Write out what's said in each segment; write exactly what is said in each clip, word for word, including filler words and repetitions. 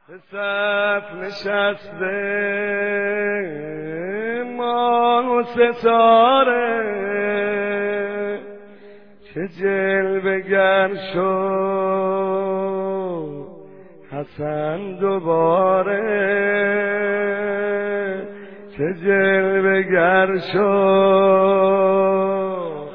به صف نشسته ماه و ستاره، چه جلوه گر شد حسن دوباره، چه جلوه گر شد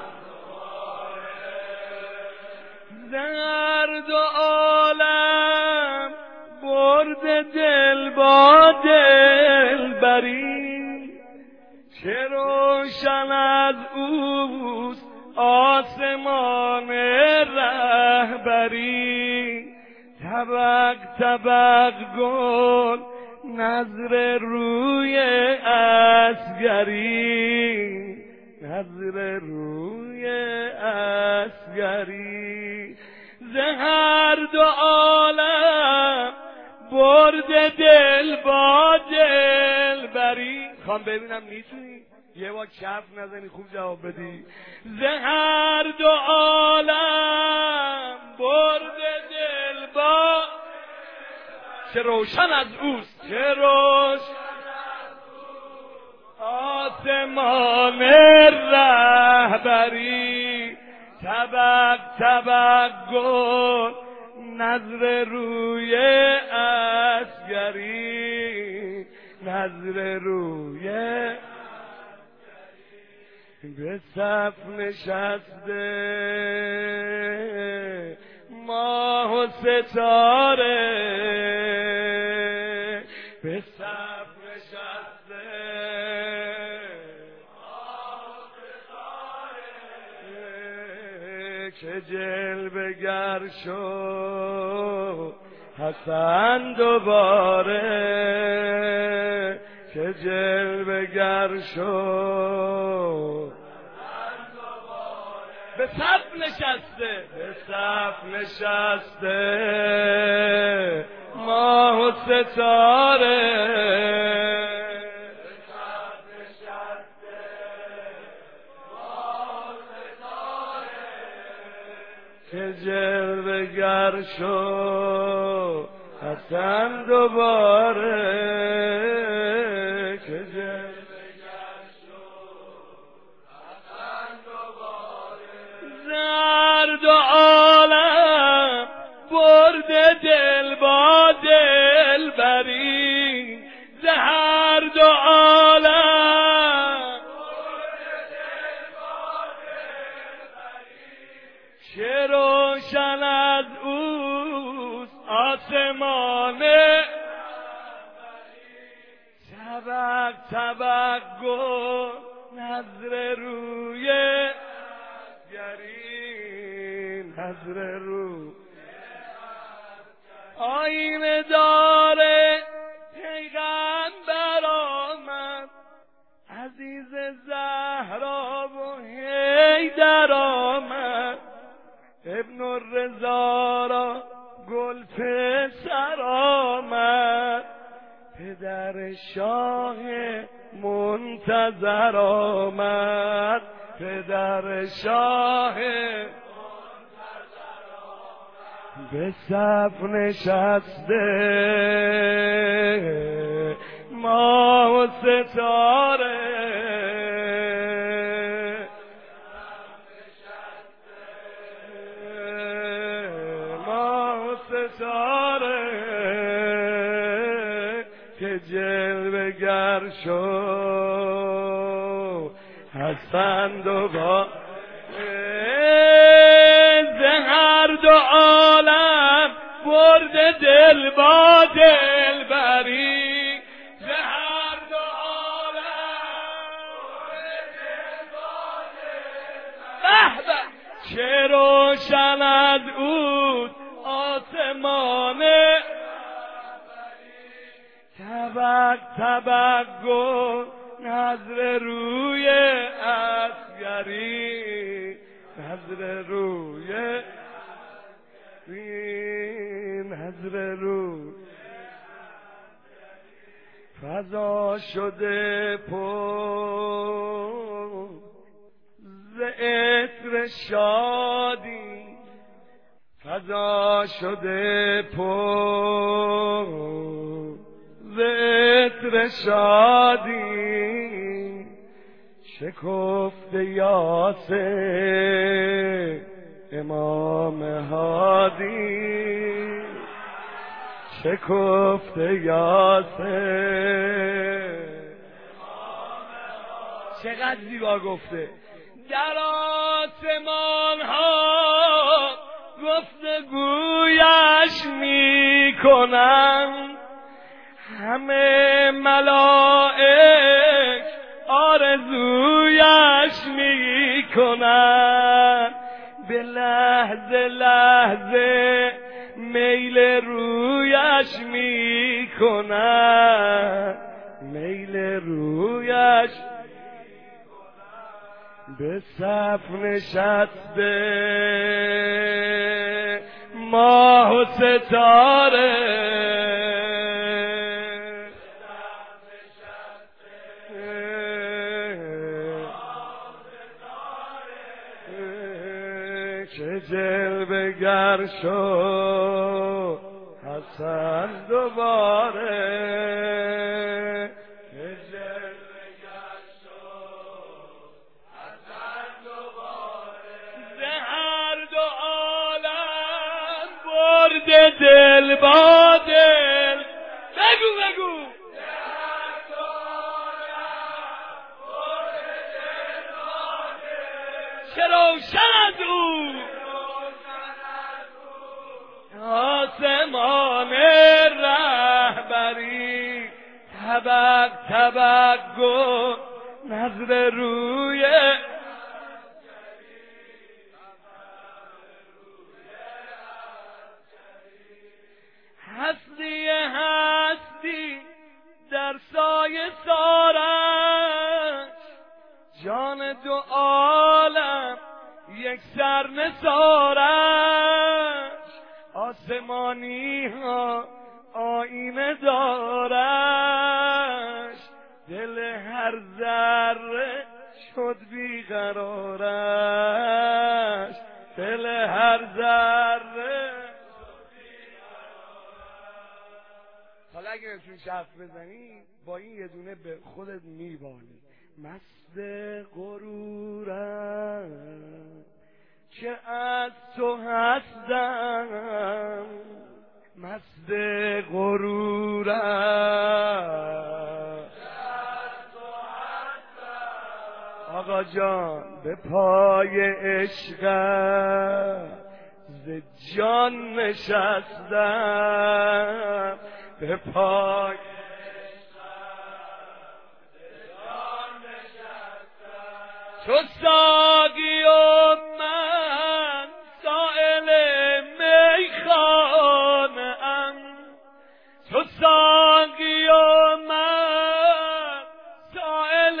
درد و عالم برد دل با دل بری، چه روشن از اوست آسمان رهبری، طبق طبق گل نظر روی اصغری، نظر روی اصغری، زهر دو عالم برد دل با دل بری. خوام ببینم میتونی یه بار کف نزنی خوب جواب بدی. زهر دو عالم برد دل با، چه روشن از اوست، چه روشن آسمان رهبری، طبق طبق گل نظر روی اصغری، نظر روی به صف نشسته ماه و ستاره، به صف نشسته ماه و ستاره، که جلوه گر شد حسن دوباره، که جلوه گر شد به صف نشسته، به صف نشسته ماه و ستاره، به صف نشسته ماه و ستاره، که جلوه گر شد حسن دوباره، که جلوه گر شد حسن دوباره، زرد و عالم برد دل با دل بری، زهر دو عالم برد دل با دل بری، چه روشن از اوست آسمان، طبق طبق گل نظر روی اصغری، نظر رو آینه داره پیغمبر آمد، عزیز زهرا و حیدر آمد، ابن الرضا را گل پسر آمد، پدر شاه منتظر آمد، پدر شاه منتظر آمد، به صف نشسته ماه و ستاره، ماه و ستاره، که جلوه گر شد حسن دوباره، زهر دو عالم برد دل با دل بری، زهر دو عالم برد دل با دل بری، چه روشن از اوست آسمان، طبق طبق گل نظر روی اصغری، نظر روی نظر روی فضا شده پر ز عطر شادی، فضا شده پر شادی شکفت یاسر امام هادی شکفت یاسر. چقدر زیبا گفته. در آسمان ها گفتگویش می کنند، همه ملائک آرزویش می کنند، به لحظه لحظه میل رویش می کنند، میل رویش به صف نشسته ماه و ستاره که جلوه گر شد حسن دوباره، که جلوه گر شد حسن دوباره، به هر دو عالم برد دل با دل. بگو بگو چه روشن از او آسمان رهبری، طبق طبق گو نظر روی هستی هستی در سایه سارش، جان دو عالم یک سر نثارش، آسمانی ها آینه دارش، دل هر ذره شد بیقرارش، دل هر ذره شد بیقرارش. حالا اگه نمیتونی حرف بزنی با این یه دونه به خودت میبانی. مست غرورم که از تو هستم، مست غرورم آقا جان به پای عشقم ز جان نشستم، به پای تو ساقی و من سائل میخانه ام، تو ساقی و من سائل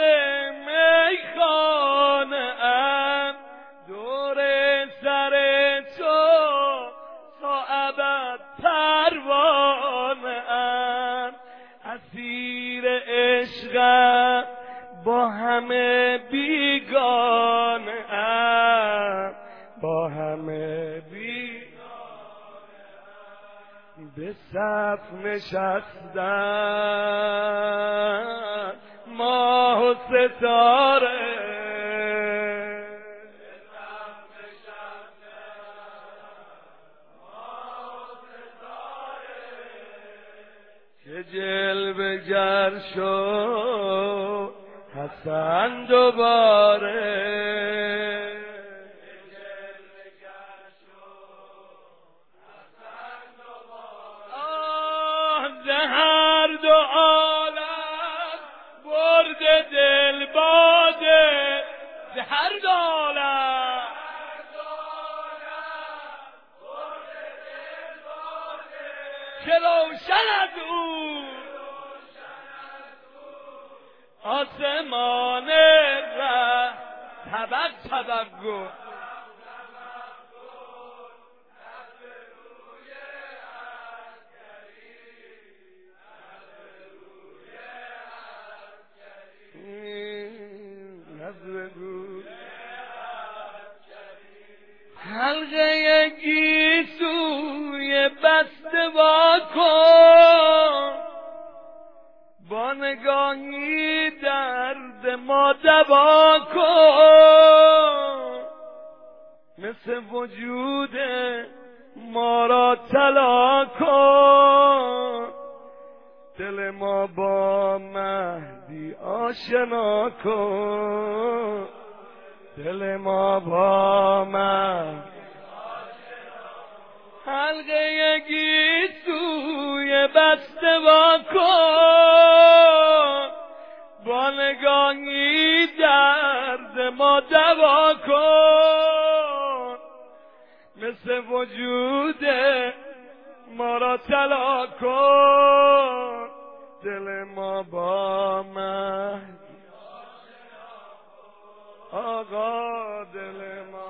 میخانه ام، دور سر تو تا ابد پروانه ام، اسیر عشقم با همه بیگانه ام، با همه بیگانه ام، به صف نشستم ماه و ستاره، به صف نشستم ماه و ستاره، که جلوه گر شد حسن دوباره، آه هر دو عالم برد دل با دل، هر دو عالم که روشن از او آسمان ره طبق طبق گو حلقه گیسوی بسته با کن، با نگاه ما دوا کن، مثل وجود ما را طلا کن، دل ما با مهدی آشنا کن، دل ما با مهدی حلقه گیسوی بسته وا کن، با نگاهی درد ما دوا کن، مثل وجود ما را طلا کن، دل ما با مهدی آقا، دل ما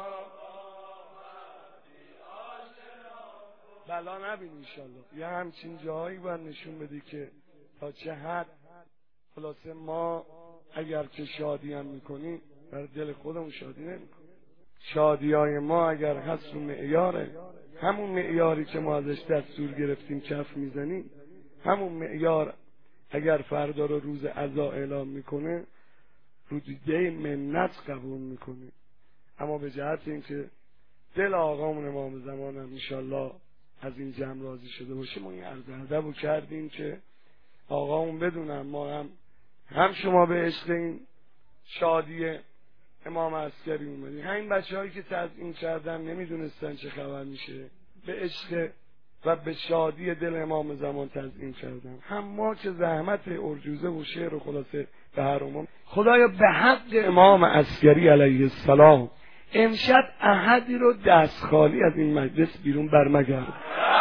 بلا نبین انشالله. یه همچین جایی باید نشون بدی که تا چه حد خلاصه ما اگر که شادی هم میکنیم برای دل خودمون شادی نمیکنیم. شادی های ما اگر هست رو معیاره، همون معیاری که ما ازش دستور گرفتیم کف میزنیم، همون معیار اگر فردا رو روز عزا اعلام میکنه رو دیده منت قبول میکنیم. اما به جهت اینکه دل آقامون امام زمان هم انشالله از این جمع راضی شده باشه، ما این عرض ادب رو کردیم که آقامون بدونم ما هم هم شما به عشق این شادی امام عسکری اومدیم، همین بچه هایی که تزیین کردن نمیدونستن چه خبر میشه، به عشق و به شادی دل امام زمان تزیین کردن. هم ما که زحمت ارجوزه و شعر و خلاصه به هر امام. خدایا به حق امام عسکری علیه السلام امشب احدی رو دست خالی از این مجلس بیرون برمگرد.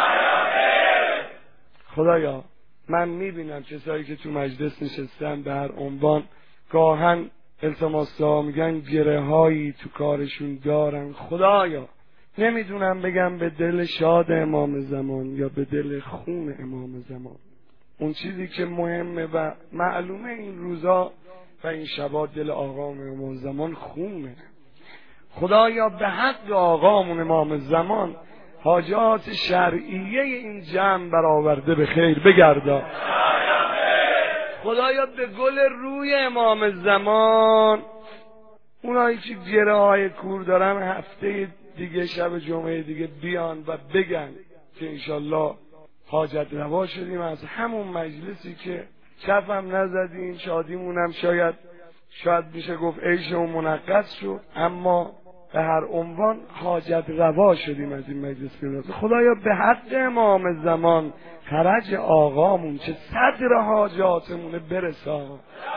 خدایا من میبینم کسایی که تو مجلس نشستن به هر عنوان گاهن التماس ها میگن گره هایی تو کارشون دارن. خدایا نمیدونم بگم به دل شاد امام زمان یا به دل خون امام زمان. اون چیزی که مهمه و معلومه این روزا و این شبا دل آقام امام زمان خونه. خدایا به حق آقامون امام زمان حاجات شرعیه این جمع برآورده به خیر بگردا. خدایا به گل روی امام زمان اونایی که گره های کور دارن هفته دیگه شب جمعه دیگه بیان و بگن که انشالله حاجت روا شدیم از همون مجلسی که کفم نزدیم، شادیمونم شاید شاید میشه گفت عیشمون منقص شد، اما به هر عنوان حاجت روا شدیم از این مجلس بیرون. خدایا به حق امام زمان خرج آقامون چه صدر حاجاتمونه برسان.